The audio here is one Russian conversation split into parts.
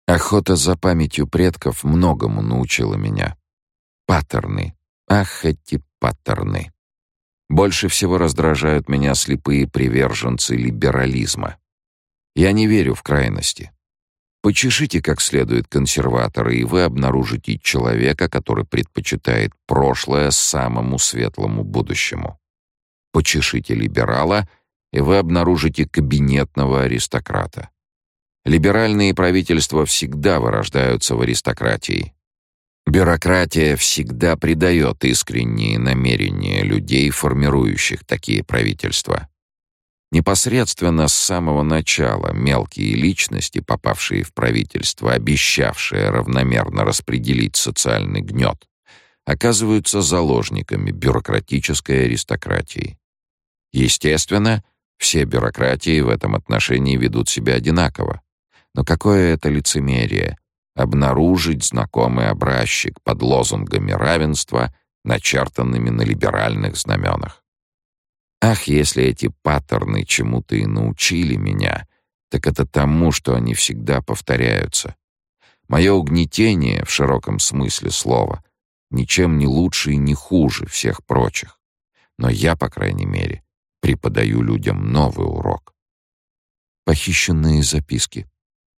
Охота за памятью предков многому научила меня. Паттерны. Ах, эти паттерны. Больше всего раздражают меня слепые приверженцы либерализма. Я не верю в крайности. Почешите как следует консерваторы, и вы обнаружите человека, который предпочитает прошлое самому светлому будущему. Почешите либерала, и вы обнаружите кабинетного аристократа. Либеральные правительства всегда вырождаются в аристократии. Бюрократия всегда предает искренние намерения людей, формирующих такие правительства. Непосредственно с самого начала мелкие личности, попавшие в правительство, обещавшие равномерно распределить социальный гнет, оказываются заложниками бюрократической аристократии. Естественно, все бюрократии в этом отношении ведут себя одинаково. Но какое это лицемерие — обнаружить знакомый образчик под лозунгами равенства, начертанными на либеральных знаменах. Ах, если эти паттерны чему-то и научили меня, так это тому, что они всегда повторяются. Мое угнетение, в широком смысле слова, ничем не лучше и не хуже всех прочих. Но я, по крайней мере, преподаю людям новый урок. Похищенные записки.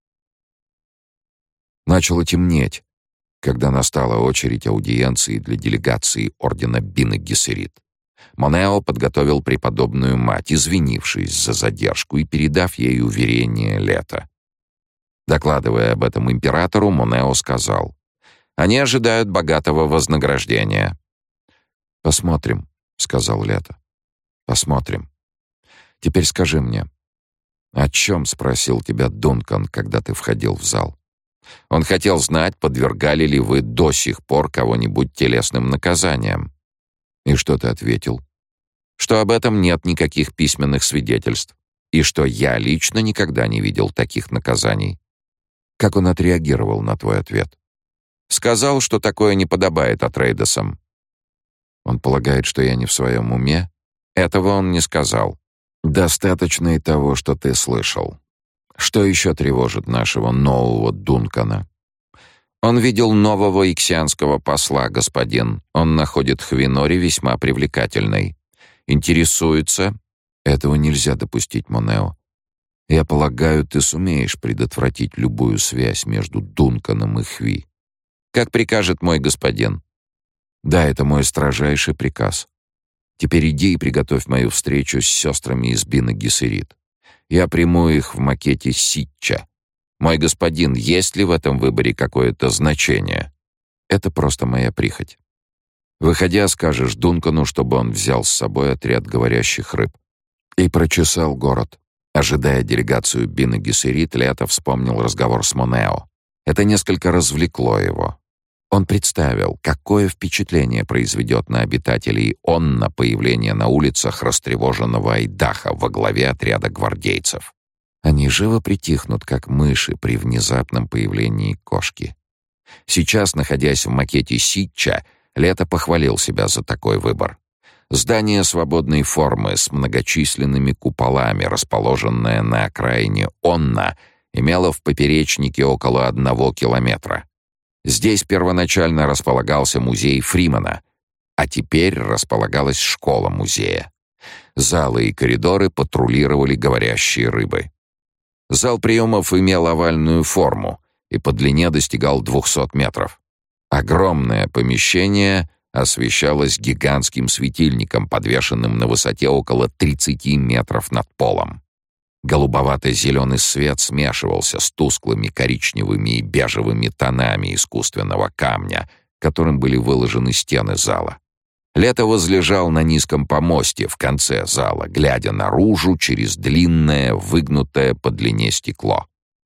Начало темнеть, когда настала очередь аудиенции для делегации ордена Бины Гессерит. Монео подготовил преподобную мать, извинившись за задержку и передав ей уверение Лето. Докладывая об этом императору, Монео сказал: «Они ожидают богатого вознаграждения». «Посмотрим», — сказал Лето. «Посмотрим. Теперь скажи мне, о чем спросил тебя Дункан, когда ты входил в зал? Он хотел знать, подвергали ли вы до сих пор кого-нибудь телесным наказаниям. И что ты ответил? Что об этом нет никаких письменных свидетельств, и что я лично никогда не видел таких наказаний. Как он отреагировал на твой ответ? Сказал, что такое не подобает Атрейдесам. Он полагает, что я не в своем уме? Этого он не сказал. Достаточно и того, что ты слышал. Что еще тревожит нашего нового Дункана? Он видел нового иксианского посла, господин. Он находит Хвинори весьма привлекательной. Интересуется. Этого нельзя допустить, Монео. Я полагаю, ты сумеешь предотвратить любую связь между Дунканом и Хви. Как прикажет мой господин. Да, это мой строжайший приказ. Теперь иди и приготовь мою встречу с сестрами из Бины Гессерит. Я приму их в макете Ситча. Мой господин, есть ли в этом выборе какое-то значение? Это просто моя прихоть. Выходя, скажешь Дункану, чтобы он взял с собой отряд говорящих рыб. И прочесал город. Ожидая делегацию Бины Гессерит, Лето вспомнил разговор с Монео. Это несколько развлекло его. Он представил, какое впечатление произведет на обитателей Онна появление на улицах растревоженного Айдаха во главе отряда гвардейцев. Они живо притихнут, как мыши при внезапном появлении кошки. Сейчас, находясь в макете Ситча, Лето похвалил себя за такой выбор. Здание свободной формы с многочисленными куполами, расположенное на окраине Онна, имело в поперечнике около 1 километра. Здесь первоначально располагался музей Фримана, а теперь располагалась школа музея. Залы и коридоры патрулировали говорящие рыбы. Зал приемов имел овальную форму и по длине достигал 200 метров. Огромное помещение освещалось гигантским светильником, подвешенным на высоте около 30 метров над полом. Голубовато-зеленый свет смешивался с тусклыми коричневыми и бежевыми тонами искусственного камня, которым были выложены стены зала. Лето возлежал на низком помосте в конце зала, глядя наружу через длинное, выгнутое по длине стекло.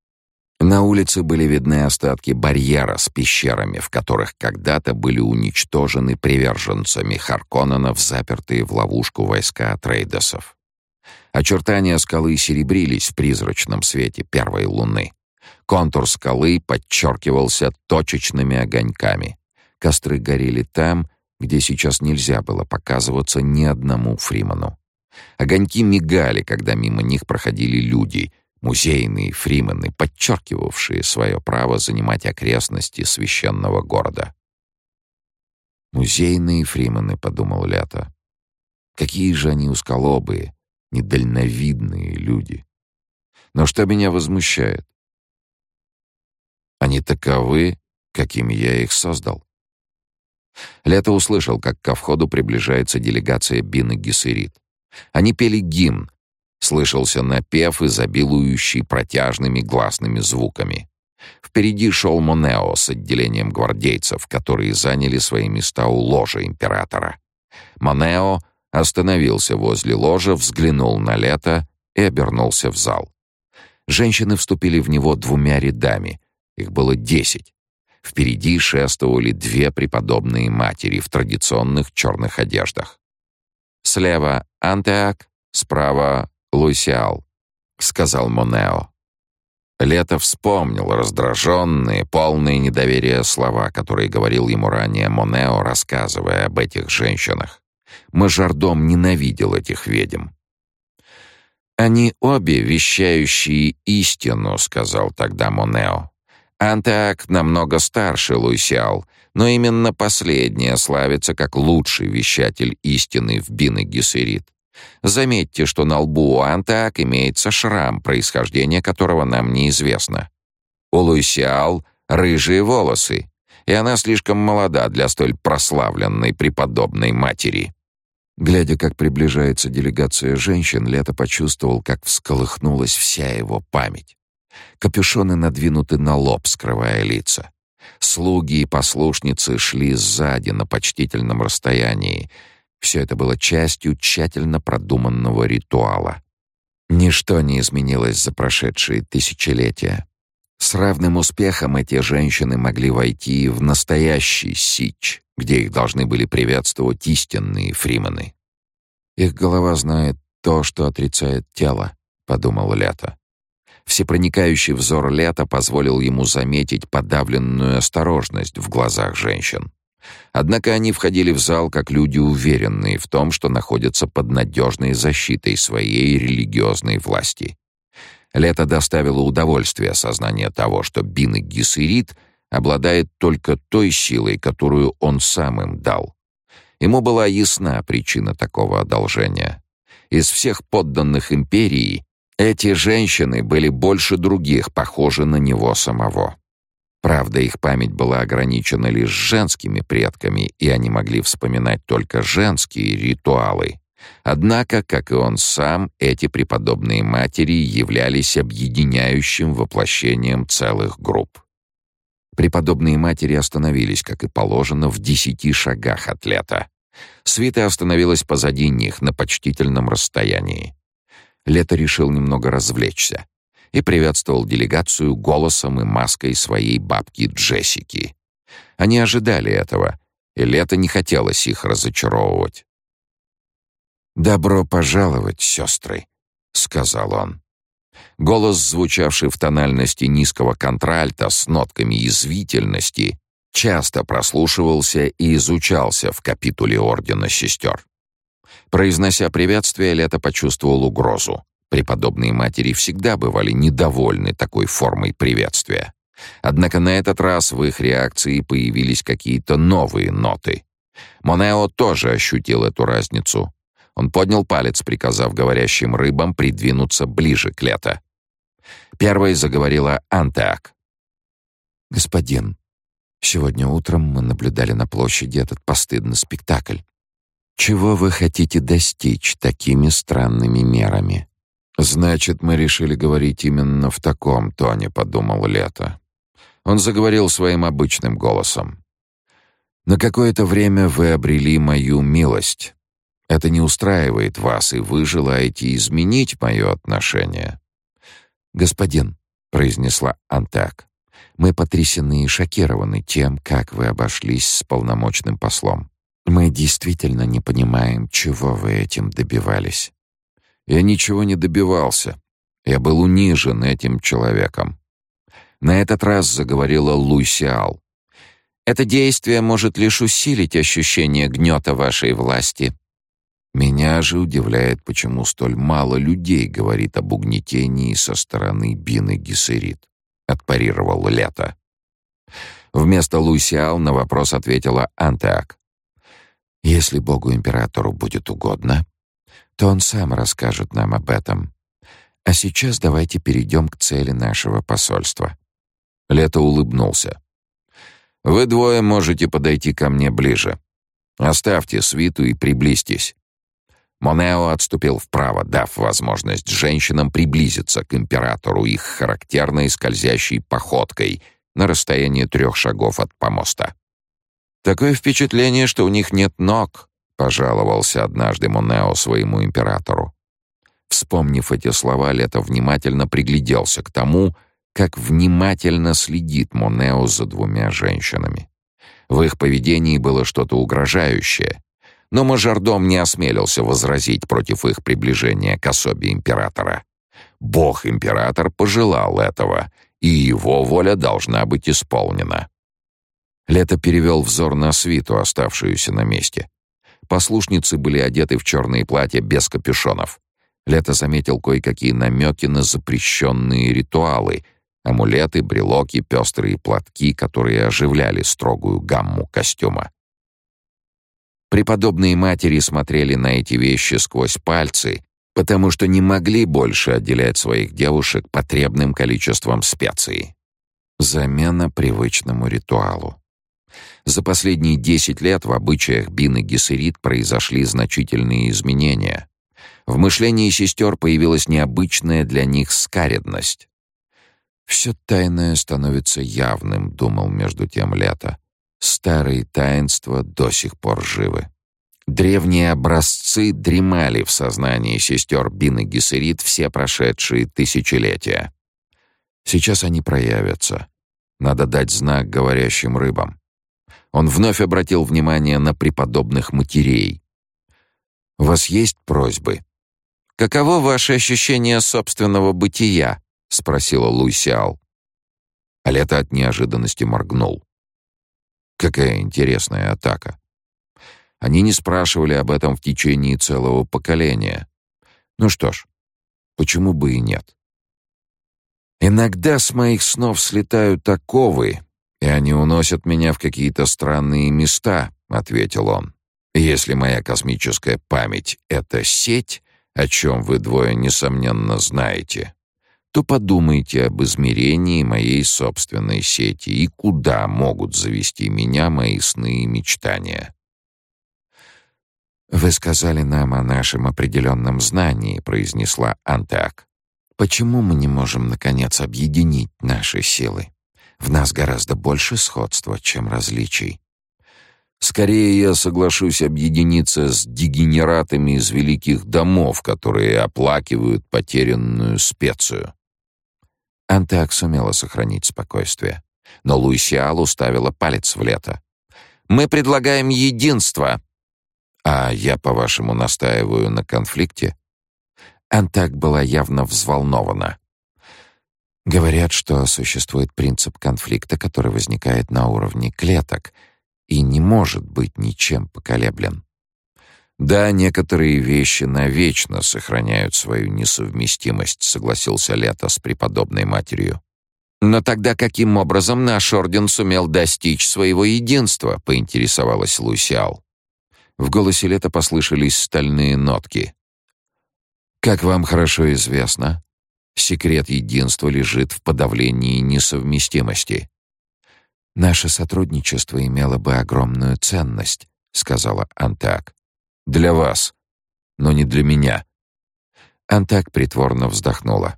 На улице были видны остатки барьера с пещерами, в которых когда-то были уничтожены приверженцами Харконненов, запертые в ловушку войска Атрейдесов. Очертания скалы серебрились в призрачном свете первой луны. Контур скалы подчеркивался точечными огоньками. Костры горели там, где сейчас нельзя было показываться ни одному Фриману. Огоньки мигали, когда мимо них проходили люди, музейные фримены, подчеркивавшие свое право занимать окрестности священного города. «Музейные фримены», — подумал Лето. «Какие же они узколобые, недальновидные люди. Но что меня возмущает? Они таковы, какими я их создал». Лето услышал, как ко входу приближается делегация Бины Гессерит. Они пели гимн. Слышался напев, изобилующий протяжными гласными звуками. Впереди шел Монео с отделением гвардейцев, которые заняли свои места у ложа императора. Монео остановился возле ложа, взглянул на Лето и обернулся в зал. Женщины вступили в него двумя рядами. Их было 10. Впереди шествовали 2 преподобные матери в традиционных черных одеждах. «Слева Антеак, справа Луисиал», — сказал Монео. Лето вспомнил раздраженные, полные недоверия слова, которые говорил ему ранее Монео, рассказывая об этих женщинах. Мажордом ненавидел этих ведьм. «Они обе вещающие истину», — сказал тогда Монео. «Антеак намного старше Луисиал, но именно последняя славится как лучший вещатель истины в Бине Гессерит. Заметьте, что на лбу у Антеак имеется шрам, происхождение которого нам неизвестно. У Луисиал рыжие волосы, и она слишком молода для столь прославленной преподобной матери». Глядя, как приближается делегация женщин, Лето почувствовал, как всколыхнулась вся его память. Капюшоны надвинуты на лоб, скрывая лица. Слуги и послушницы шли сзади на почтительном расстоянии. Все это было частью тщательно продуманного ритуала. Ничто не изменилось за прошедшие тысячелетия. С равным успехом эти женщины могли войти в настоящий сич, где их должны были приветствовать истинные фримены. «Их голова знает то, что отрицает тело», — подумал Лето. Всепроникающий взор Лета позволил ему заметить подавленную осторожность в глазах женщин. Однако они входили в зал как люди, уверенные в том, что находятся под надежной защитой своей религиозной власти. Лето доставило удовольствие сознание того, что Бине Гессерит обладает только той силой, которую он сам им дал. Ему была ясна причина такого одолжения. Из всех подданных империи эти женщины были больше других похожи на него самого. Правда, их память была ограничена лишь женскими предками, и они могли вспоминать только женские ритуалы. Однако, как и он сам, эти преподобные матери являлись объединяющим воплощением целых групп. Преподобные матери остановились, как и положено, в 10 шагах от Лета. Свита остановилась позади них на почтительном расстоянии. Лето решил немного развлечься и приветствовал делегацию голосом и маской своей бабки Джессики. Они ожидали этого, и Лето не хотелось их разочаровывать. «Добро пожаловать, сестры», — сказал он. Голос, звучавший в тональности низкого контральта с нотками язвительности, часто прослушивался и изучался в капитуле Ордена Сестер. Произнося приветствие, Лето почувствовал угрозу. Преподобные матери всегда бывали недовольны такой формой приветствия. Однако на этот раз в их реакции появились какие-то новые ноты. Монео тоже ощутил эту разницу. Он поднял палец, приказав говорящим рыбам придвинуться ближе к Лето. Первой заговорила Антеак. «Господин, сегодня утром мы наблюдали на площади этот постыдный спектакль. Чего вы хотите достичь такими странными мерами?» «Значит, мы решили говорить именно в таком тоне», — подумал Лето. Он заговорил своим обычным голосом. «На какое-то время вы обрели мою милость. Это не устраивает вас, и вы желаете изменить мое отношение». «Господин», — произнесла Антеак, — «мы потрясены и шокированы тем, как вы обошлись с полномочным послом. Мы действительно не понимаем, чего вы этим добивались». «Я ничего не добивался. Я был унижен этим человеком». На этот раз заговорила Луисиал. «Это действие может лишь усилить ощущение гнета вашей власти». Меня же удивляет, почему столь мало людей говорит об угнетении со стороны Бины Гессерит, отпарировал Лето. Вместо Лусиал на вопрос ответила Антеак. Если Богу-императору будет угодно, то он сам расскажет нам об этом. А сейчас давайте перейдем к цели нашего посольства. Лето улыбнулся. Вы двое можете подойти ко мне ближе. Оставьте свиту и приблизьтесь. Монео отступил вправо, дав возможность женщинам приблизиться к императору их характерной скользящей походкой на расстоянии 3 шагов от помоста. «Такое впечатление, что у них нет ног», — пожаловался однажды Монео своему императору. Вспомнив эти слова, Лето внимательно пригляделся к тому, как внимательно следит Монео за 2 женщинами. В их поведении было что-то угрожающее, но мажордом не осмелился возразить против их приближения к особе императора. Бог-император пожелал этого, и его воля должна быть исполнена. Лето перевел взор на свиту, оставшуюся на месте. Послушницы были одеты в черные платья без капюшонов. Лето заметил кое-какие намеки на запрещенные ритуалы, амулеты, брелоки, пестрые платки, которые оживляли строгую гамму костюма. Преподобные матери смотрели на эти вещи сквозь пальцы, потому что не могли больше отделять своих девушек потребным количеством специй. Замена привычному ритуалу. За последние 10 лет в обычаях Бины Гессерит произошли значительные изменения. В мышлении сестер появилась необычная для них скаредность. «Все тайное становится явным», — думал между тем Лето. «Старые таинства до сих пор живы». Древние образцы дремали в сознании сестер Бины Гессерит все прошедшие тысячелетия. Сейчас они проявятся. Надо дать знак говорящим рыбам. Он вновь обратил внимание на преподобных матерей. «У вас есть просьбы?» «Каково ваше ощущение собственного бытия?» — спросила Лусиал. А Лето от неожиданности моргнул. Какая интересная атака. Они не спрашивали об этом в течение целого поколения. Ну что ж, почему бы и нет? «Иногда с моих снов слетают оковы, и они уносят меня в какие-то странные места», — ответил он. «Если моя космическая память — это сеть, о чем вы двое, несомненно, знаете, то подумайте об измерении моей собственной сети и куда могут завести меня мои сны и мечтания». «Вы сказали нам о нашем определенном знании», — произнесла Антеак. «Почему мы не можем, наконец, объединить наши силы? В нас гораздо больше сходства, чем различий». «Скорее я соглашусь объединиться с дегенератами из великих домов, которые оплакивают потерянную специю». Антеак сумела сохранить спокойствие, но Лусиал уставила палец в Лето. «Мы предлагаем единство». «А я, по-вашему, настаиваю на конфликте?» Антеак была явно взволнована. «Говорят, что существует принцип конфликта, который возникает на уровне клеток и не может быть ничем поколеблен». «Да, некоторые вещи навечно сохраняют свою несовместимость», — согласился Лето с преподобной матерью. «Но тогда каким образом наш орден сумел достичь своего единства?» — поинтересовалась Лусиал. В голосе Лета послышались стальные нотки. «Как вам хорошо известно, секрет единства лежит в подавлении несовместимости». «Наше сотрудничество имело бы огромную ценность», — сказала Антеак. «Для вас, но не для меня». Антеак притворно вздохнула.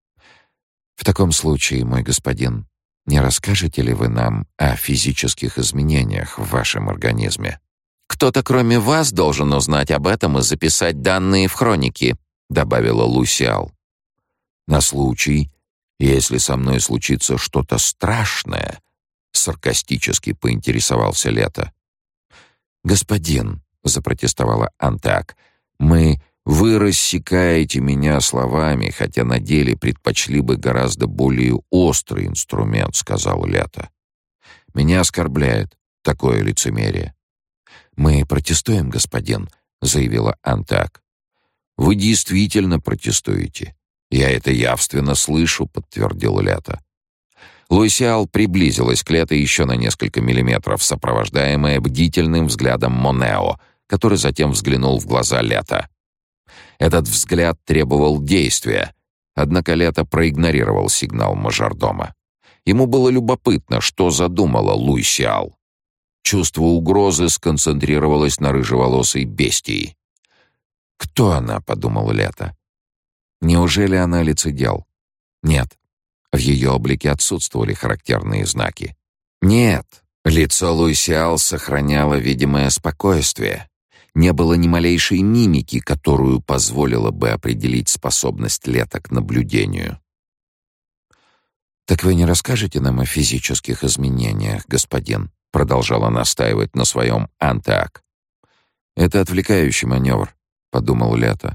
«В таком случае, мой господин, не расскажете ли вы нам о физических изменениях в вашем организме?» «Кто-то кроме вас должен узнать об этом и записать данные в хронике», — добавила Лусиал. «На случай, если со мной случится что-то страшное», — саркастически поинтересовался Лето. «Господин», — запротестовала Антеак, — «вы рассекаете меня словами, хотя на деле предпочли бы гораздо более острый инструмент», — сказал Лето. «Меня оскорбляет такое лицемерие». «Мы протестуем, господин», заявила Антак. «Вы действительно протестуете. Я это явственно слышу», — подтвердил Лето. Луисиал приблизилась к Лето еще на несколько миллиметров, сопровождаемая бдительным взглядом Монео, который затем взглянул в глаза Лето. Этот взгляд требовал действия, однако Лето проигнорировал сигнал мажордома. Ему было любопытно, что задумала Луисиал. Чувство угрозы сконцентрировалось на рыжеволосой бестии. «Кто она?» — подумал Лето. «Неужели она лицедел?» Нет, в ее облике отсутствовали характерные знаки. Нет, лицо Луисиал сохраняло видимое спокойствие. Не было ни малейшей мимики, которую позволило бы определить способность Лето к наблюдению. «Так вы не расскажете нам о физических изменениях, господин?» — продолжала настаивать на своем Антак. «Это отвлекающий маневр», — подумал Лето.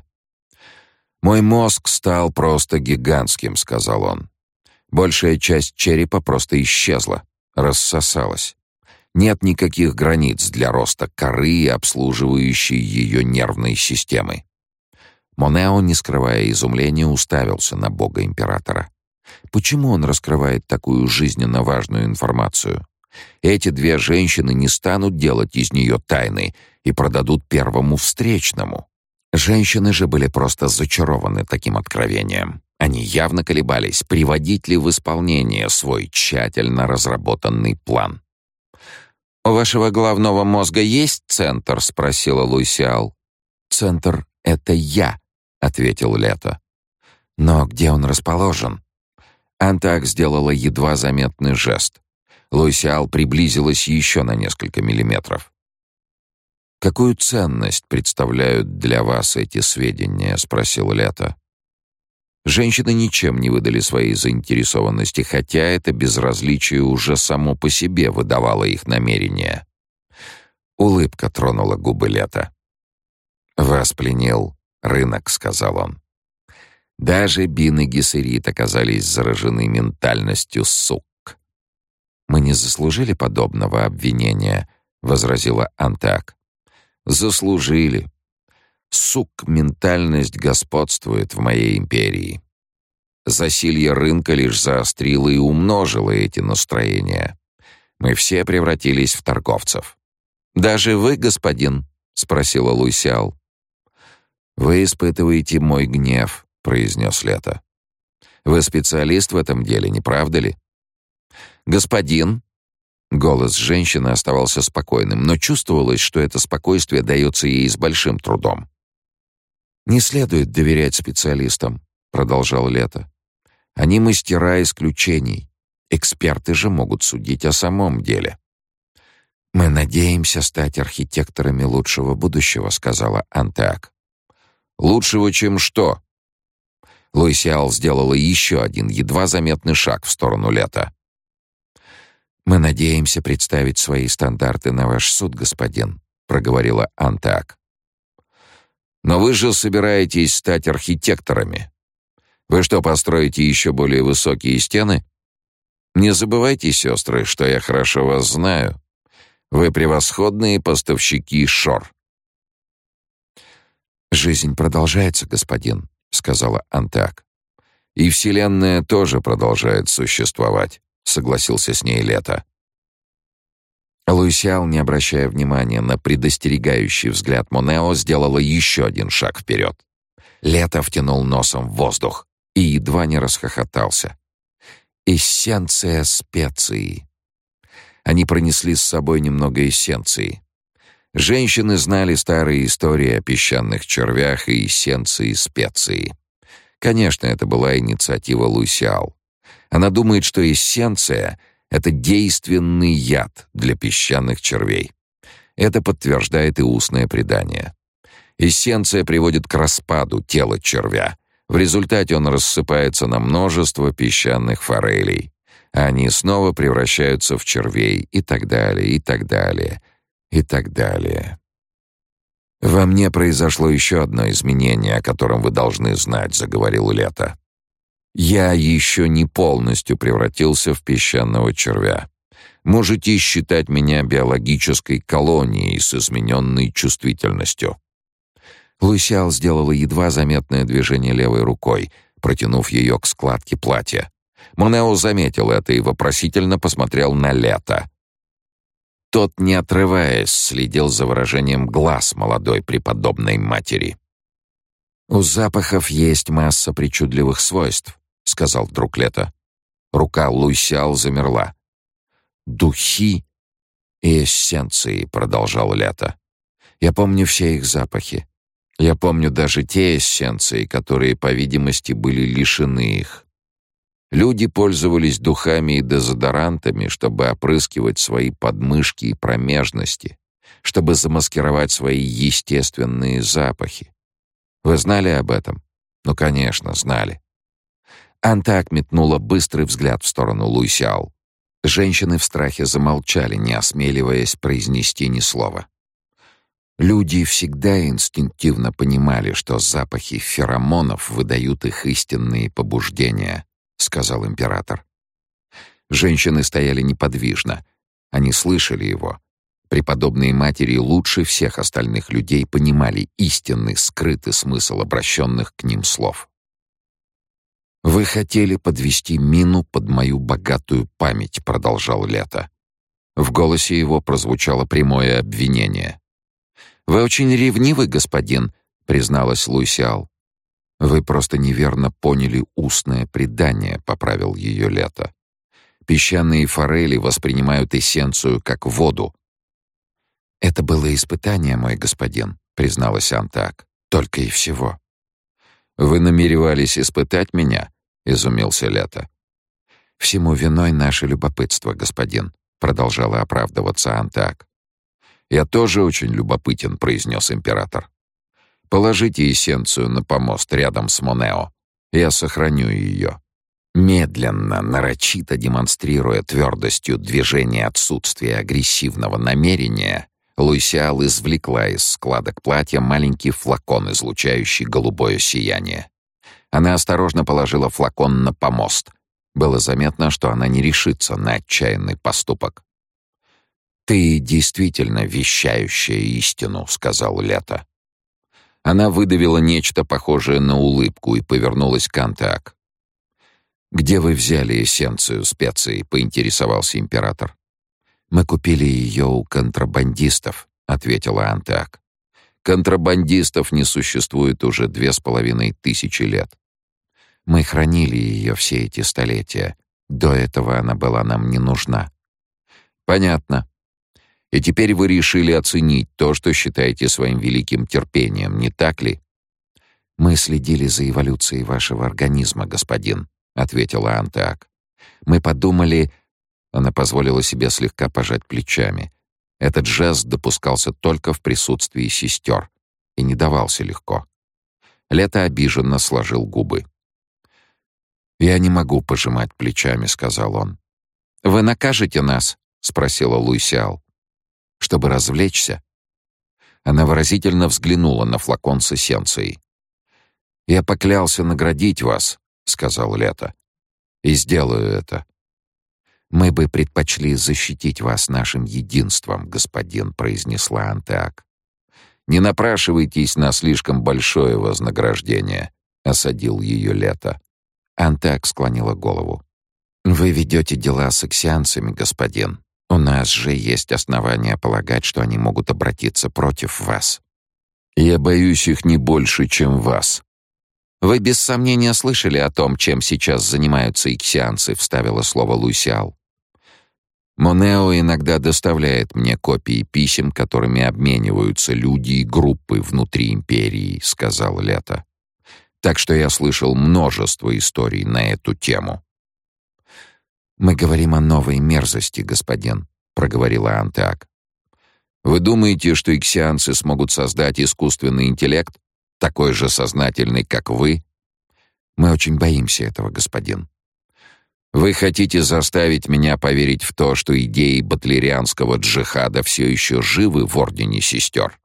«Мой мозг стал просто гигантским», — сказал он. «Большая часть черепа просто исчезла, рассосалась. Нет никаких границ для роста коры, обслуживающей ее нервной системы». Монео, не скрывая изумления, уставился на бога императора. Почему он раскрывает такую жизненно важную информацию? Эти две женщины не станут делать из нее тайны и продадут первому встречному. Женщины же были просто зачарованы таким откровением. Они явно колебались, приводить ли в исполнение свой тщательно разработанный план. «У вашего головного мозга есть центр?» — спросила Луисиал. «Центр — это я», — ответил Лето. «Но где он расположен?» Антак сделала едва заметный жест. Луисиал приблизилась еще на несколько миллиметров. «Какую ценность представляют для вас эти сведения?» — спросил Лето. Женщины ничем не выдали своей заинтересованности, хотя это безразличие уже само по себе выдавало их намерения. Улыбка тронула губы Лето. «Вас пленил рынок», — сказал он. «Даже Бин и Гессерит оказались заражены ментальностью сук». «Мы не заслужили подобного обвинения», — возразила Антак. «Заслужили. Сук-ментальность господствует в моей империи. Засилье рынка лишь заострило и умножило эти настроения. Мы все превратились в торговцев». «Даже вы, господин?» — спросила Луисиал. «Вы испытываете мой гнев», — произнес Лето. «Вы специалист в этом деле, не правда ли?» «Господин!» Голос женщины оставался спокойным, но чувствовалось, что это спокойствие дается ей с большим трудом. «Не следует доверять специалистам», — продолжал Лето. «Они мастера исключений. Эксперты же могут судить о самом деле». «Мы надеемся стать архитекторами лучшего будущего», — сказала Антак. «Лучшего, чем что?» Луисиал сделала еще один едва заметный шаг в сторону Лета. «Мы надеемся представить свои стандарты на ваш суд, господин», — проговорила Антак. «Но вы же собираетесь стать архитекторами. Вы что, построите еще более высокие стены? Не забывайте, сестры, что я хорошо вас знаю. Вы превосходные поставщики шор». «Жизнь продолжается, господин», — сказала Антак. «И Вселенная тоже продолжает существовать», — согласился с ней Лето. Луисиал, не обращая внимания на предостерегающий взгляд Монео, сделала еще один шаг вперед. Лето втянул носом в воздух и едва не расхохотался. Эссенция специи. Они пронесли с собой немного эссенции. Женщины знали старые истории о песчаных червях и эссенции специи. Конечно, это была инициатива Луисиал. Она думает, что эссенция — это действенный яд для песчаных червей. Это подтверждает и устное предание. Эссенция приводит к распаду тела червя. В результате он рассыпается на множество песчаных форелей. Они снова превращаются в червей и так далее, и так далее, и так далее. «Во мне произошло еще одно изменение, о котором вы должны знать», — заговорил Лето. «Я еще не полностью превратился в песчаного червя. Можете считать меня биологической колонией с измененной чувствительностью». Луисиал сделала едва заметное движение левой рукой, протянув ее к складке платья. Монео заметил это и вопросительно посмотрел на Лето. Тот, не отрываясь, следил за выражением глаз молодой преподобной матери. «У запахов есть масса причудливых свойств», — сказал вдруг Лето. Рука Луисиал замерла. «Духи и эссенции», — продолжал Лето. «Я помню все их запахи. Я помню даже те эссенции, которые, по видимости, были лишены их. Люди пользовались духами и дезодорантами, чтобы опрыскивать свои подмышки и промежности, чтобы замаскировать свои естественные запахи. Вы знали об этом? Ну, конечно, знали». Антак метнула быстрый взгляд в сторону Луисиал. Женщины в страхе замолчали, не осмеливаясь произнести ни слова. Люди всегда инстинктивно понимали, что запахи феромонов выдают их истинные побуждения, сказал император. Женщины стояли неподвижно. Они слышали его. Преподобные матери лучше всех остальных людей понимали истинный, скрытый смысл обращенных к ним слов. «Вы хотели подвести мину под мою богатую память», — продолжал Лето. В голосе его прозвучало прямое обвинение. «Вы очень ревнивы, господин», — призналась Луисиал. «Вы просто неверно поняли устное предание», — поправил ее Лето. «Песчаные форели воспринимают эссенцию как воду». «Это было испытание, мой господин», — призналась Антак. «Только и всего». «Вы намеревались испытать меня?» — изумился Лето. «Всему виной наше любопытство, господин», — продолжала оправдываться Антак. «Я тоже очень любопытен», — произнес император. «Положите эссенцию на помост рядом с Монео. Я сохраню ее». Медленно, нарочито демонстрируя твердостью движения отсутствия агрессивного намерения, Луисиал извлекла из складок платья маленький флакон, излучающий голубое сияние. Она осторожно положила флакон на помост. Было заметно, что она не решится на отчаянный поступок. «Ты действительно вещающая истину», — сказал Лето. Она выдавила нечто похожее на улыбку и повернулась к Антак. «Где вы взяли эссенцию специй?» — поинтересовался император. «Мы купили ее у контрабандистов», — ответила Антак. «Контрабандистов не существует уже 2500 лет. Мы хранили ее все эти столетия. До этого она была нам не нужна». «Понятно. И теперь вы решили оценить то, что считаете своим великим терпением, не так ли?» «Мы следили за эволюцией вашего организма, господин», — ответила Антак. «Мы подумали...» Она позволила себе слегка пожать плечами. Этот жест допускался только в присутствии сестер и не давался легко. Лето обиженно сложил губы. «Я не могу пожимать плечами», — сказал он. «Вы накажете нас?» — спросила Луисиал. «Чтобы развлечься?» Она выразительно взглянула на флакон с эссенцией. «Я поклялся наградить вас», — сказал Лето. «И сделаю это». «Мы бы предпочли защитить вас нашим единством, господин», — произнесла Антак. «Не напрашивайтесь на слишком большое вознаграждение», — осадил ее Лето. Антак склонила голову. «Вы ведете дела с иксианцами, господин. У нас же есть основания полагать, что они могут обратиться против вас». «Я боюсь их не больше, чем вас». «Вы без сомнения слышали о том, чем сейчас занимаются иксианцы», — вставила слово Луисиал. «Монео иногда доставляет мне копии писем, которыми обмениваются люди и группы внутри империи», — сказал Лето. «Так что я слышал множество историй на эту тему». «Мы говорим о новой мерзости, господин», — проговорила Антак. «Вы думаете, что иксианцы смогут создать искусственный интеллект, такой же сознательный, как вы?» «Мы очень боимся этого, господин». «Вы хотите заставить меня поверить в то, что идеи батлерианского джихада все еще живы в Ордене Сестер?»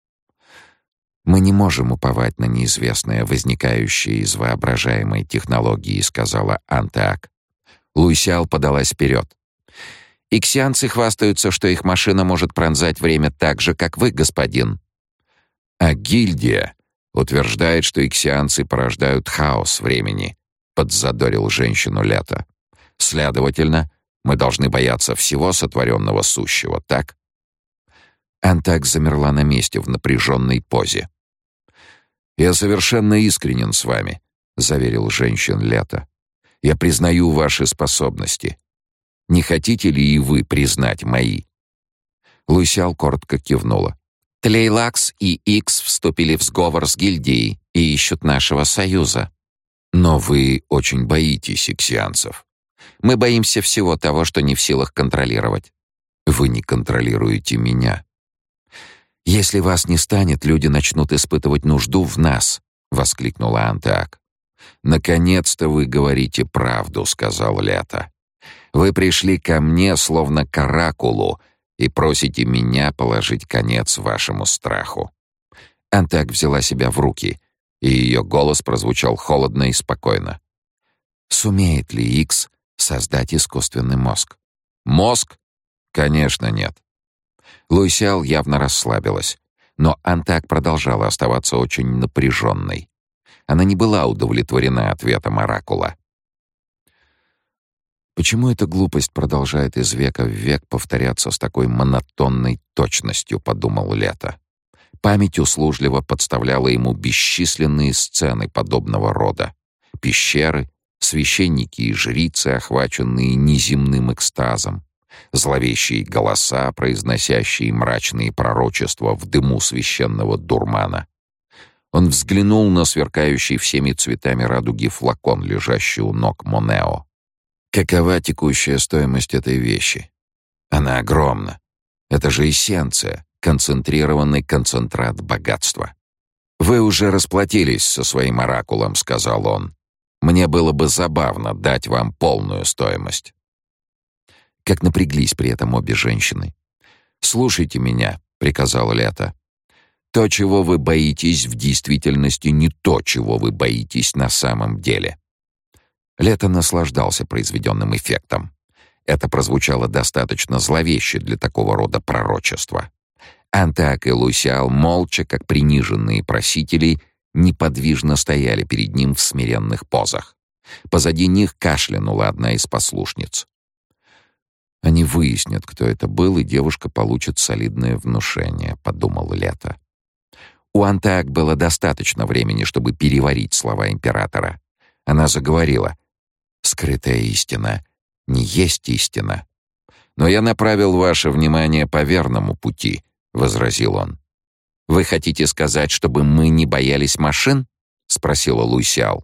«Мы не можем уповать на неизвестное, возникающее из воображаемой технологии», — сказала Антак. Луисиал подалась вперед. «Иксианцы хвастаются, что их машина может пронзать время так же, как вы, господин». «А гильдия Утверждает, что иксианцы порождают хаос времени, подзадорил женщину Лето. Следовательно, мы должны бояться всего сотворенного сущего, так? Антак замерла на месте в напряженной позе. «Я совершенно искренен с вами», — заверил женщин Лето. «Я признаю ваши способности. Не хотите ли и вы признать мои?» Луисиал коротко кивнула. «Тлейлакс и Икс вступили в сговор с гильдией и ищут нашего союза». «Но вы очень боитесь иксианцев». «Мы боимся всего того, что не в силах контролировать». «Вы не контролируете меня». «Если вас не станет, люди начнут испытывать нужду в нас», — воскликнула Антак. «Наконец-то вы говорите правду», — сказал Лето. «Вы пришли ко мне, словно к оракулу, и просите меня положить конец вашему страху». Антак взяла себя в руки, и ее голос прозвучал холодно и спокойно. «Сумеет ли Икс создать искусственный мозг?» «Мозг? Конечно, нет». Луисиал явно расслабилась, но Антак продолжала оставаться очень напряженной. Она не была удовлетворена ответом оракула. Почему эта глупость продолжает из века в век повторяться с такой монотонной точностью, подумал Лето. Память услужливо подставляла ему бесчисленные сцены подобного рода. Пещеры, священники и жрицы, охваченные неземным экстазом, зловещие голоса, произносящие мрачные пророчества в дыму священного дурмана. Он взглянул на сверкающий всеми цветами радуги флакон, лежащий у ног Монео. Какова текущая стоимость этой вещи? Она огромна. Это же эссенция, концентрированный концентрат богатства. «Вы уже расплатились со своим оракулом», — сказал он. «Мне было бы забавно дать вам полную стоимость». Как напряглись при этом обе женщины. «Слушайте меня», — приказал Лето. «То, чего вы боитесь, в действительности не то, чего вы боитесь на самом деле». Лето наслаждался произведенным эффектом. Это прозвучало достаточно зловеще для такого рода пророчества. Антак и Луисиал, молча, как приниженные просители, неподвижно стояли перед ним в смиренных позах. Позади них кашлянула одна из послушниц. «Они выяснят, кто это был, и девушка получит солидное внушение», — подумал Лето. У Антак было достаточно времени, чтобы переварить слова императора. Она заговорила. «Скрытая истина не есть истина». «Но я направил ваше внимание по верному пути», — возразил он. «Вы хотите сказать, чтобы мы не боялись машин?» — спросила Луисиал.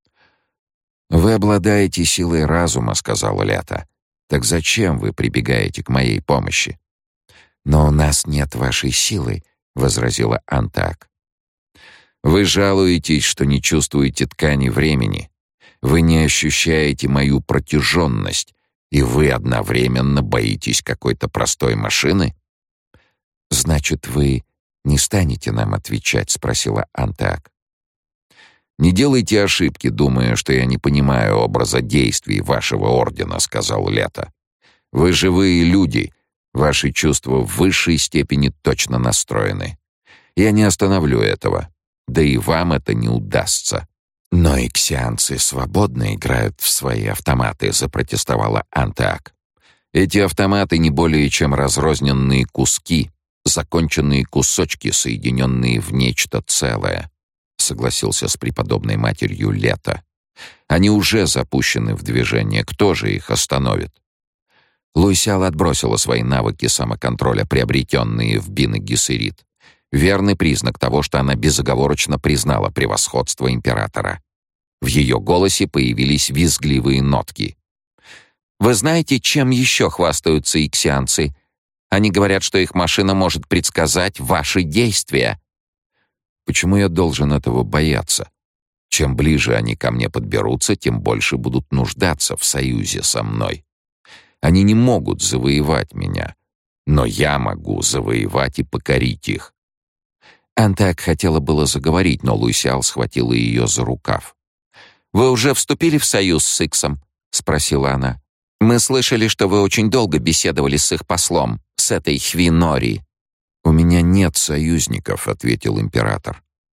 «Вы обладаете силой разума», — сказала Лето. «Так зачем вы прибегаете к моей помощи?» «Но у нас нет вашей силы», — возразила Антак. «Вы жалуетесь, что не чувствуете ткани времени. Вы не ощущаете мою протяженность, и вы одновременно боитесь какой-то простой машины?» «Значит, вы не станете нам отвечать?» — спросила Антак. «Не делайте ошибки, думая, что я не понимаю образа действий вашего ордена», — сказал Лето. «Вы живые люди, ваши чувства в высшей степени точно настроены. Я не остановлю этого, да и вам это не удастся». «Но иксианцы свободно играют в свои автоматы», — запротестовала Антак. «Эти автоматы не более чем разрозненные куски, законченные кусочки, соединенные в нечто целое», — согласился с преподобной матерью Лето. «Они уже запущены в движение, кто же их остановит?» Луисиал отбросила свои навыки самоконтроля, приобретенные в Бине-Гессерит. Верный признак того, что она безоговорочно признала превосходство императора. В ее голосе появились визгливые нотки. «Вы знаете, чем еще хвастаются иксианцы? Они говорят, что их машина может предсказать ваши действия». «Почему я должен этого бояться? Чем ближе они ко мне подберутся, тем больше будут нуждаться в союзе со мной. Они не могут завоевать меня, но я могу завоевать и покорить их». Антак хотела было заговорить, но Луисиал схватила ее за рукав. «Вы уже вступили в союз с Иксом?» — спросила она. «Мы слышали, что вы очень долго беседовали с их послом, с этой Хвинори». «У меня нет союзников», — ответил император.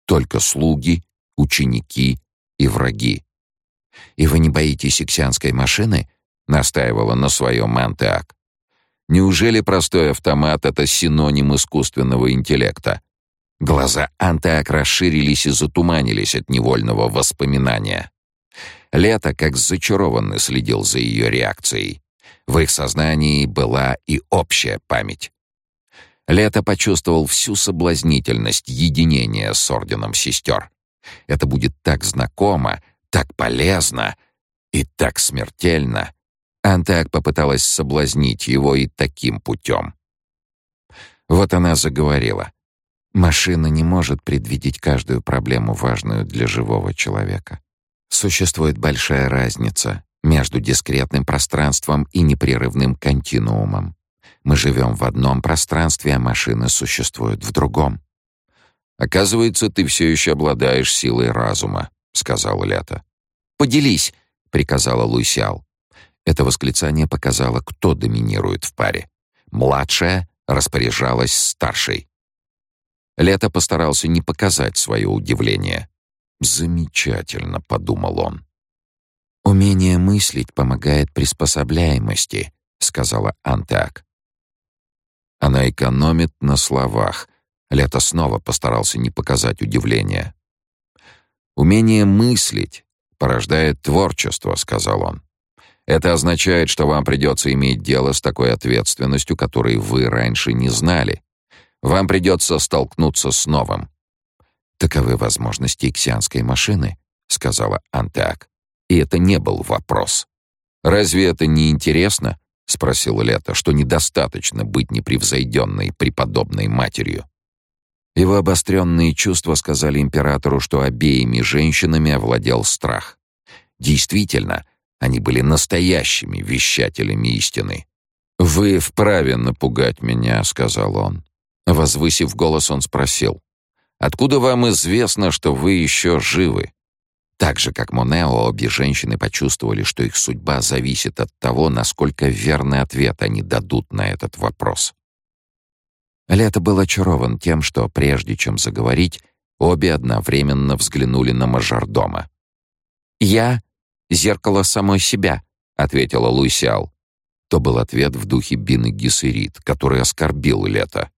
только слуги, ученики и враги. «И вы не боитесь иксианской машины?» — настаивала на своем Антеак. «Неужели простой автомат — это синоним искусственного интеллекта?» Глаза Антеак расширились и затуманились от невольного воспоминания. Лето, как зачарованный, следил за ее реакцией. В их сознании была и общая память. Лето почувствовал всю соблазнительность единения с орденом сестер. Это будет так знакомо, так полезно и так смертельно. Антеак попыталась соблазнить его и таким путем. Вот она заговорила. Машина не может предвидеть каждую проблему, важную для живого человека. Существует большая разница между дискретным пространством и непрерывным континуумом. Мы живем в одном пространстве, а машины существуют в другом. «Оказывается, ты все еще обладаешь силой разума», — сказала Лето. «Поделись», — приказала Луйсял. Это восклицание показало, кто доминирует в паре. Младшая распоряжалась старшей. Лето постарался не показать свое удивление. «Замечательно», — подумал он. «Умение мыслить помогает приспособляемости», — сказала Антеак. Она экономит на словах. Лето снова постарался не показать удивления. «Умение мыслить порождает творчество», — сказал он. «Это означает, что вам придется иметь дело с такой ответственностью, которой вы раньше не знали. Вам придется столкнуться с новым». «Таковы возможности иксианской машины», — сказала Антеак. И это не был вопрос. «Разве это не интересно?» — спросил Лето, что недостаточно быть непревзойденной преподобной матерью. Его обостренные чувства сказали императору, что обеими женщинами овладел страх. Действительно, они были настоящими вещателями истины. «Вы вправе напугать меня», — сказал он. Возвысив голос, он спросил: «Откуда вам известно, что вы еще живы?» Так же, как Монео, обе женщины почувствовали, что их судьба зависит от того, насколько верный ответ они дадут на этот вопрос. Лето был очарован тем, что, прежде чем заговорить, обе одновременно взглянули на мажордома. «Я — зеркало самой себя», — ответила Луйсял. То был ответ в духе Бины Гессерит, который оскорбил Лето.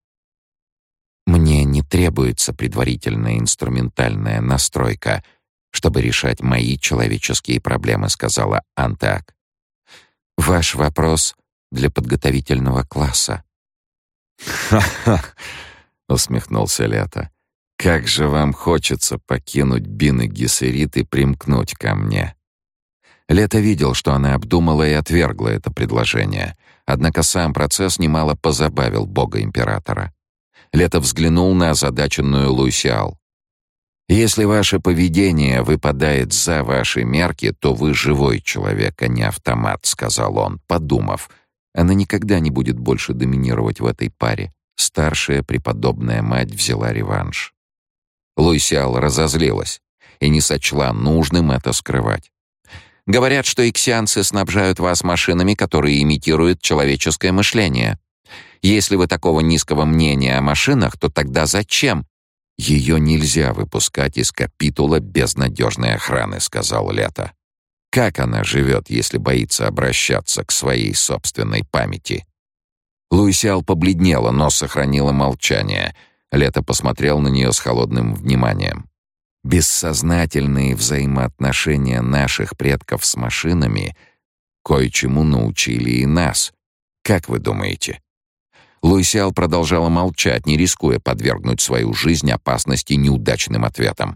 «Мне не требуется предварительная инструментальная настройка, чтобы решать мои человеческие проблемы», — сказала Антеак. «Ваш вопрос для подготовительного класса». «Ха-ха!» — усмехнулся Лето. «Как же вам хочется покинуть Бины Гессерит и примкнуть ко мне». Лето видел, что она обдумала и отвергла это предложение, однако сам процесс немало позабавил бога-императора. Лето взглянул на озадаченную Луйсял. «Если ваше поведение выпадает за ваши мерки, то вы живой человек, а не автомат», — сказал он, подумав. Она никогда не будет больше доминировать в этой паре. Старшая преподобная мать взяла реванш. Луйсял разозлилась и не сочла нужным это скрывать. «Говорят, что иксианцы снабжают вас машинами, которые имитируют человеческое мышление. Если вы такого низкого мнения о машинах, то тогда зачем?» «Ее нельзя выпускать из капитула без надежной охраны», — сказал Лето. «Как она живет, если боится обращаться к своей собственной памяти?» Луйсял побледнела, но сохранила молчание. Лето посмотрел на нее с холодным вниманием. «Бессознательные взаимоотношения наших предков с машинами кое-чему научили и нас. Как вы думаете?» Луйсял продолжала молчать, не рискуя подвергнуть свою жизнь опасности неудачным ответом.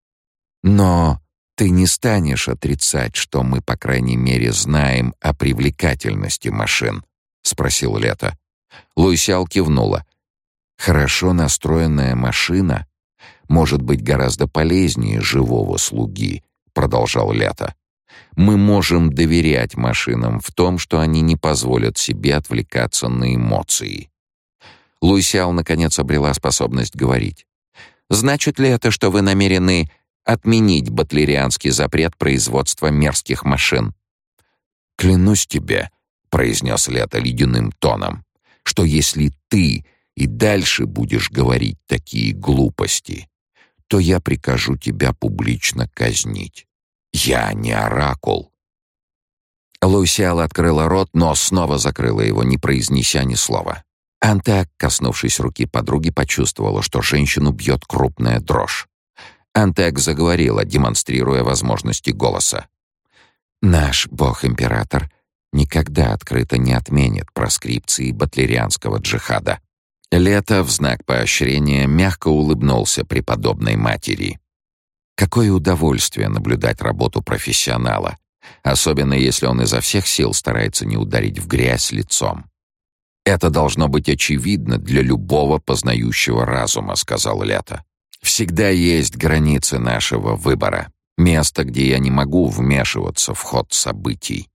«Но ты не станешь отрицать, что мы, по крайней мере, знаем о привлекательности машин?» — спросил Лето. Луйсял кивнула. «Хорошо настроенная машина может быть гораздо полезнее живого слуги», — продолжал Лето. «Мы можем доверять машинам в том, что они не позволят себе отвлекаться на эмоции». Луйсял наконец обрела способность говорить. «Значит ли это, что вы намерены отменить батлерианский запрет производства мерзких машин?» «Клянусь тебе», — произнес Лето ледяным тоном, «что если ты и дальше будешь говорить такие глупости, то я прикажу тебя публично казнить. Я не оракул». Лусиал открыла рот, но снова закрыла его, не произнеся ни слова. Антеак, коснувшись руки подруги, почувствовала, что женщину бьет крупная дрожь. Антеак заговорила, демонстрируя возможности голоса. «Наш бог-император никогда открыто не отменит проскрипции батлерианского джихада». Лето в знак поощрения мягко улыбнулся преподобной матери. Какое удовольствие наблюдать работу профессионала, особенно если он изо всех сил старается не ударить в грязь лицом. «Это должно быть очевидно для любого познающего разума», — сказал Лето. «Всегда есть границы нашего выбора, место, где я не могу вмешиваться в ход событий».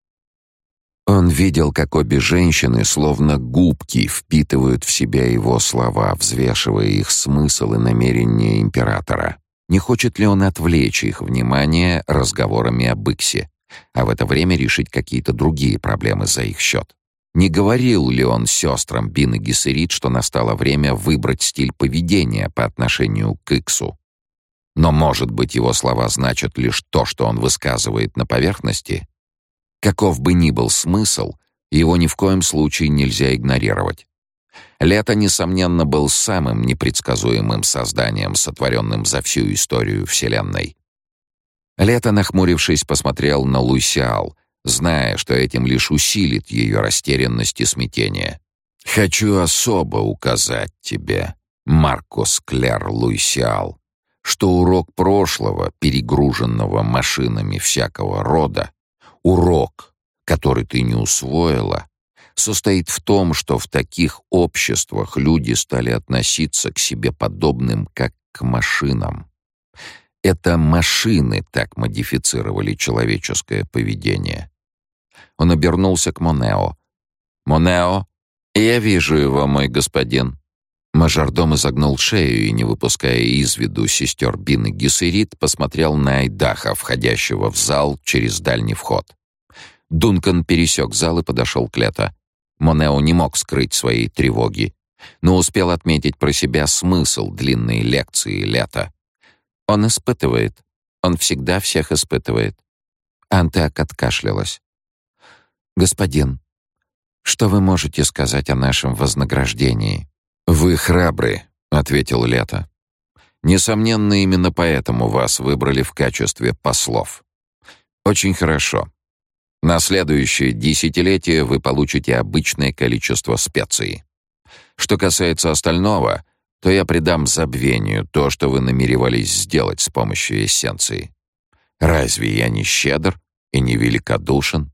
Он видел, как обе женщины, словно губки, впитывают в себя его слова, взвешивая их смысл и намерения императора. Не хочет ли он отвлечь их внимание разговорами об Иксе, а в это время решить какие-то другие проблемы за их счет? Не говорил ли он сестрам Бин и Гессерит, что настало время выбрать стиль поведения по отношению к Иксу? Но, может быть, его слова значат лишь то, что он высказывает на поверхности? Каков бы ни был смысл, его ни в коем случае нельзя игнорировать. Лето, несомненно, был самым непредсказуемым созданием, сотворенным за всю историю Вселенной. Лето, нахмурившись, посмотрел на Лусиал, зная, что этим лишь усилит ее растерянность и смятение. «Хочу особо указать тебе, Маркос Клер Лусиал, что урок прошлого, перегруженного машинами всякого рода, урок, который ты не усвоила, состоит в том, что в таких обществах люди стали относиться к себе подобным, как к машинам. Это машины так модифицировали человеческое поведение». Он обернулся к Монео. «Монео, я вижу его, мой господин». Мажордом изогнул шею и, не выпуская из виду сестер Бин и Гессерит, посмотрел на Айдаха, входящего в зал через дальний вход. Дункан пересек зал и подошел к Лето. Монео не мог скрыть своей тревоги, но успел отметить про себя смысл длинной лекции Лето. Он испытывает. Он всегда всех испытывает. Антеак откашлялась. «Господин, что вы можете сказать о нашем вознаграждении?» «Вы храбры», — ответил Лето. «Несомненно, именно поэтому вас выбрали в качестве послов. Очень хорошо. На следующее десятилетие вы получите обычное количество специй. Что касается остального, то я предам забвению то, что вы намеревались сделать с помощью эссенции. Разве я не щедр и не великодушен?»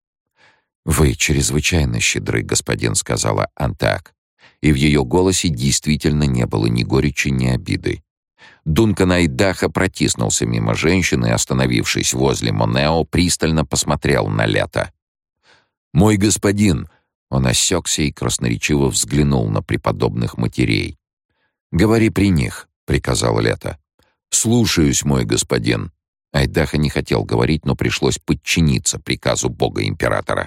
«Вы чрезвычайно щедры, господин», — сказала Антеак, и в ее голосе действительно не было ни горечи, ни обиды. Дункан Айдаха протиснулся мимо женщины и, остановившись возле Монео, пристально посмотрел на Лето. «Мой господин!» — он осекся и красноречиво взглянул на преподобных матерей. «Говори при них», — приказал Лето. «Слушаюсь, мой господин». Айдаха не хотел говорить, но пришлось подчиниться приказу бога-императора.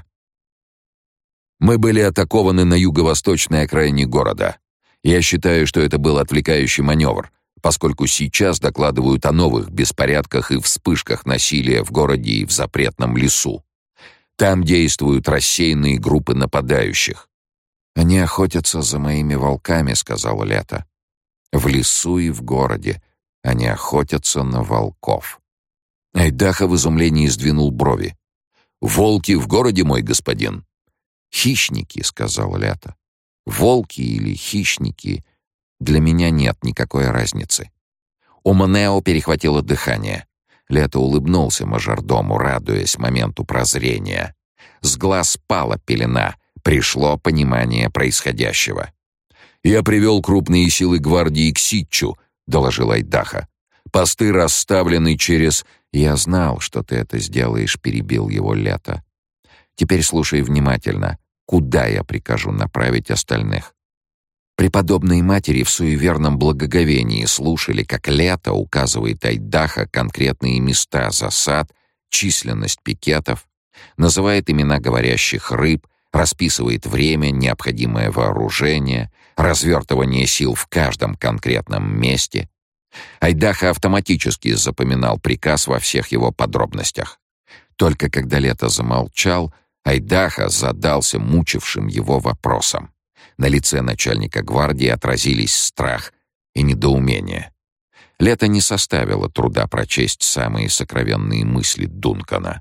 «Мы были атакованы на юго-восточной окраине города. Я считаю, что это был отвлекающий маневр, поскольку сейчас докладывают о новых беспорядках и вспышках насилия в городе и в запретном лесу. Там действуют рассеянные группы нападающих». «Они охотятся за моими волками», — сказала Лето. «В лесу и в городе они охотятся на волков». Айдаха в изумлении сдвинул брови. «Волки в городе, мой господин?» «Хищники», — сказал Лето. «Волки или хищники, для меня нет никакой разницы». У Монео перехватило дыхание. Лето улыбнулся мажордому, радуясь моменту прозрения. С глаз спала пелена, пришло понимание происходящего. «Я привел крупные силы гвардии к Ситчу», — доложил Айдаха. «Посты расставлены через...» «Я знал, что ты это сделаешь», — перебил его Лето. «Теперь слушай внимательно, куда я прикажу направить остальных». Преподобные матери в суеверном благоговении слушали, как Лето указывает Айдаха конкретные места засад, численность пикетов, называет имена говорящих рыб, расписывает время, необходимое вооружение, развертывание сил в каждом конкретном месте. Айдаха автоматически запоминал приказ во всех его подробностях. Только когда Лето замолчал, Айдаха задался мучившим его вопросом. На лице начальника гвардии отразились страх и недоумение. Лето не составило труда прочесть самые сокровенные мысли Дункана.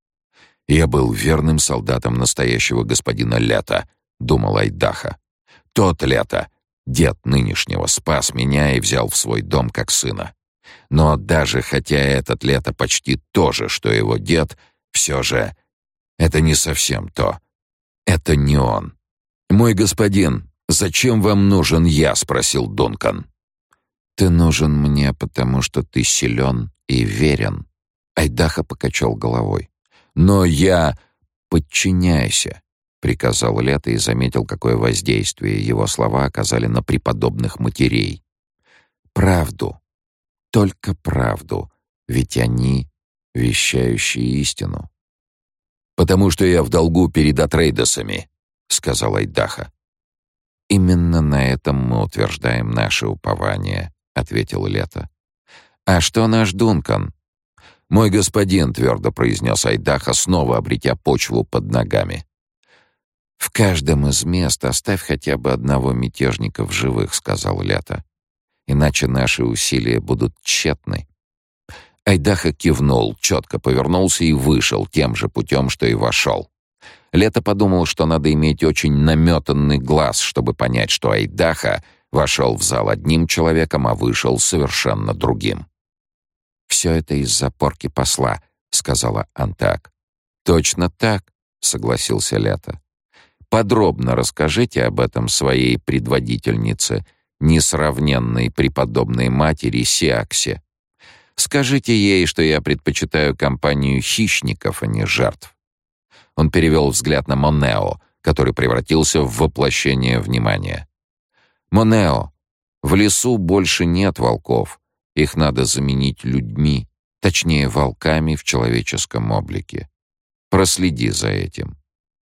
«Я был верным солдатом настоящего господина Лето», — думал Айдаха. «Тот Лето, дед нынешнего, спас меня и взял в свой дом как сына. Но даже хотя этот Лето почти то же, что его дед, все же это не совсем то. Это не он». «Мой господин, зачем вам нужен я?» — спросил Дункан. «Ты нужен мне, потому что ты силен и верен». Айдаха покачал головой. «Но я...» «Подчиняйся», — приказал Лето и заметил, какое воздействие его слова оказали на преподобных матерей. «Правду, только правду, ведь они — вещающие истину». «Потому что я в долгу перед Атрейдесами», — сказал Айдаха. «Именно на этом мы утверждаем наше упование», — ответил Лето. «А что наш Дункан?» «Мой господин», — твердо произнес Айдаха, снова обретя почву под ногами. «В каждом из мест оставь хотя бы одного мятежника в живых», — сказал Лето. «Иначе наши усилия будут тщетны». Айдаха кивнул, четко повернулся и вышел тем же путем, что и вошел. Лето подумал, что надо иметь очень наметанный глаз, чтобы понять, что Айдаха вошел в зал одним человеком, а вышел совершенно другим. «Все это из-за порки посла», — сказала Антак. «Точно так», — согласился Лето. «Подробно расскажите об этом своей предводительнице, несравненной преподобной матери Сиаксе. Скажите ей, что я предпочитаю компанию хищников, а не жертв». Он перевел взгляд на Монео, который превратился в воплощение внимания. «Монео, в лесу больше нет волков. Их надо заменить людьми, точнее, волками в человеческом облике. Проследи за этим».